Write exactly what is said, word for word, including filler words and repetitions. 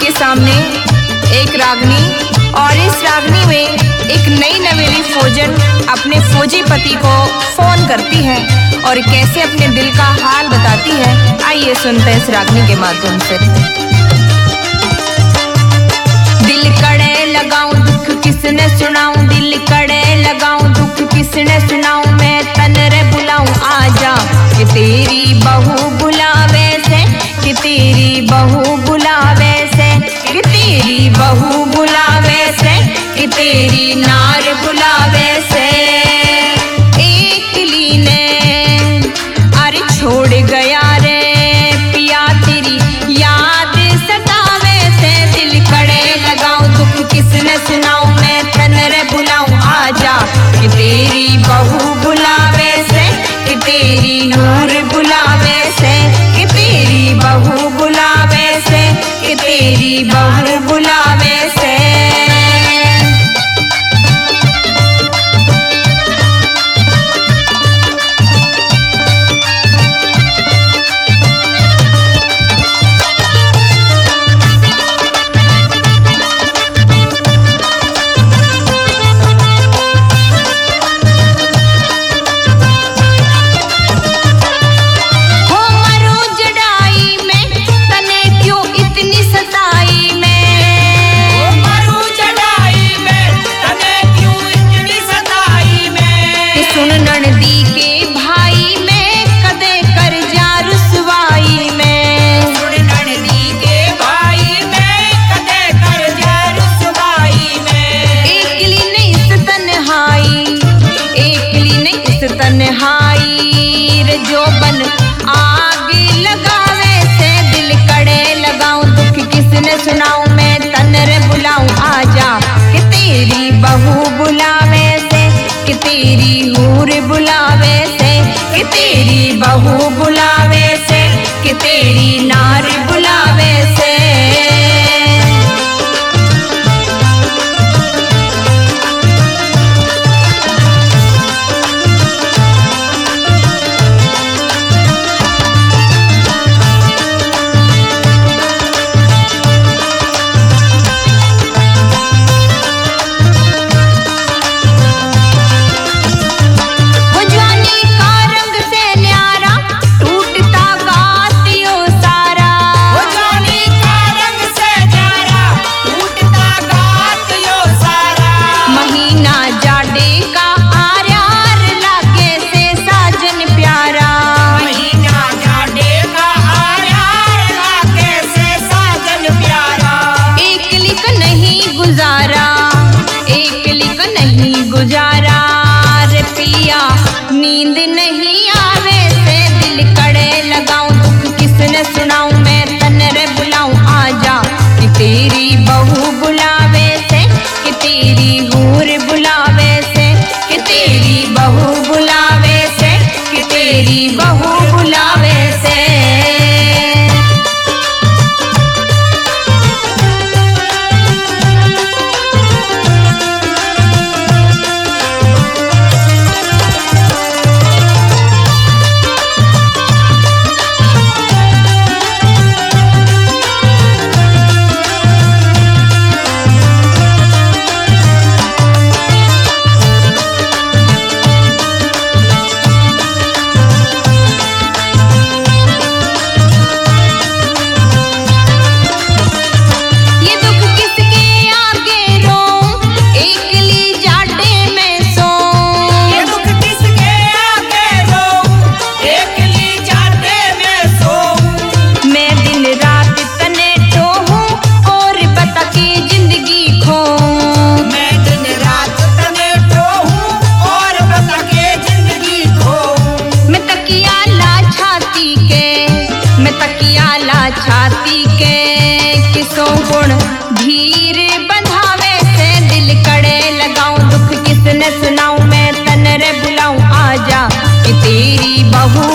के सामने एक रागनी, और इस रागनी में एक नई नवेली फौजन अपने फौजी पति को फोन करती है और कैसे अपने दिल का हाल बताती है। आइए सुनते हैं इस रागनी के माध्यम से। दिल कड़े लगाऊं दुख किसने सुनाऊं, दिल कड़े लगाऊं दुख किसने सुनाऊं, मैं तन रे बुलाऊं आजा कि तेरी बहू बुलावे से, कि तेरी बहू बुलावे से, कि तेरी बहू बुलावे से, कि तेरी नार बुलावे से। एक लीने अरे छोड़ गया रे पिया तेरी याद सतावे से, दिल कड़े लगाऊं दुख किसने सुनाऊं, मैं तन रे बुलाऊं आजा कि तेरी बहू बुलावे से, कि तेरी नूर बुलावे से, कि तेरी बहू बुलावे से, कि तेरी बहू बुलावे से। तन्हाई रे जो बन आग लगावे से, दिल कड़े लगाऊं दुख किसने सुनाऊं, मैं तन रे बुलाऊं आजा कि तेरी बहू बुलावे से, कि तेरी हूर बुलावे से, कि तेरी बहू बुलावे से, कि तेरी नार बुलावे से। गुजारा रे पिया नींद नहीं आवे से, दिल कड़े लगाऊं दुख किसने सुनाऊं, मैं तन रे बुलाऊं आजा कि तेरी बहू बुलावे से, कि तेरी हूर बुलावे से, कि तेरी बहू बुलावे से, कि तेरी बहू बुलावे से। छाती के किसों गुण धीर बंधावे से, दिल कड़े लगाऊं दुख किसने सुनाऊं, मैं तन रे बुलाऊं आजा कि तेरी बहू